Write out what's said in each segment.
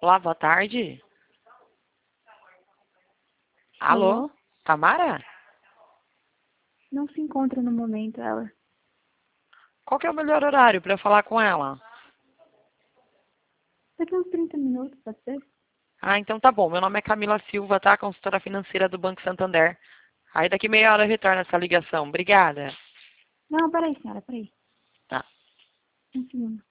Olá, boa tarde. Alô? Alô? Tamara? Não se encontra no momento ela. Qual que é o melhor horário para eu falar com ela? Daqui uns 30 minutos, pode ser? Ah, então tá bom. Meu nome é Camila Silva, tá? Consultora financeira do Banco Santander. Aí daqui meia hora eu retorno essa ligação. Obrigada. Não, peraí, senhora, peraí. Tá. Um segundo.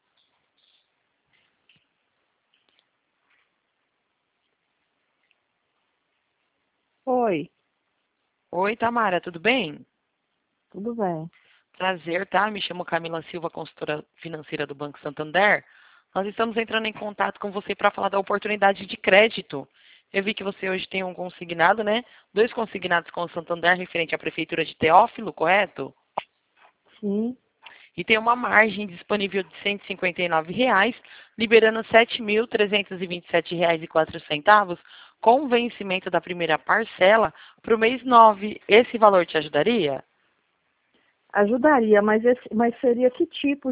Oi, Oi, Tamara, tudo bem? tudo bem? Prazer, tá? Me chamo Camila Silva, consultora financeira do Banco Santander. Nós estamos entrando em contato com você para falar da oportunidade de crédito. Eu vi que você hoje tem um consignado, né? 2 consignados com o Santander referente à Prefeitura de Teófilo, correto? Sim. E tem uma margem disponível de R$ 159,00, liberando R$ 7.327,04, com o vencimento da primeira parcela para o mês 9. Esse valor te ajudaria? Ajudaria, mas seria que tipo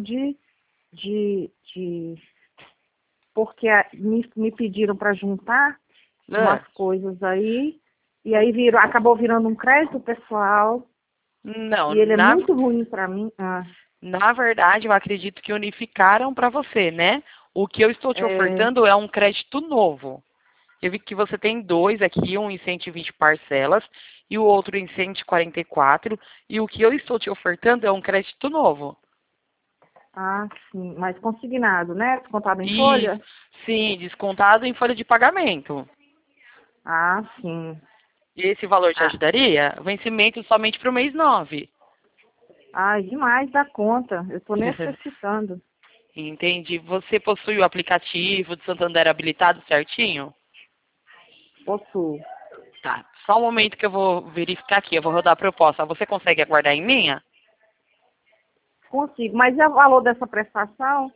de... Porque me pediram para juntar Ah, umas coisas aí, e aí acabou virando um crédito pessoal, não, e ele é muito ruim para mim. na verdade, eu acredito que unificaram para você, né? O que eu estou te É, ofertando é um crédito novo. Eu vi que você tem 2 aqui, um em 120 parcelas e o outro em 144. E o que eu estou te ofertando é um crédito novo. sim, mas consignado, né? Descontado em Isso, folha? sim, descontado em folha de pagamento. Sim. E esse valor te Ah, ajudaria? Vencimento somente para o mês 9. demais da conta. Eu estou necessitando. Entendi. Você possui o aplicativo do Santander habilitado certinho? Possuo. Tá. Só um momento que eu vou verificar aqui. Eu vou rodar a proposta. Você consegue aguardar em linha? Consigo. Mas é o valor dessa prestação?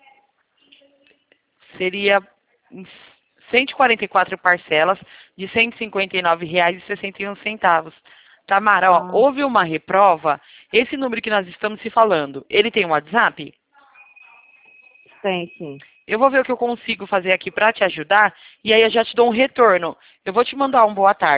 Seria em 144 parcelas de R$ 159,61. Tamara, ó, Ah, houve uma reprova. Esse número que nós estamos se falando, ele tem um WhatsApp? tem, sim. Eu vou ver o que eu consigo fazer aqui para te ajudar e aí eu já te dou um retorno. Eu vou te mandar um boa tarde.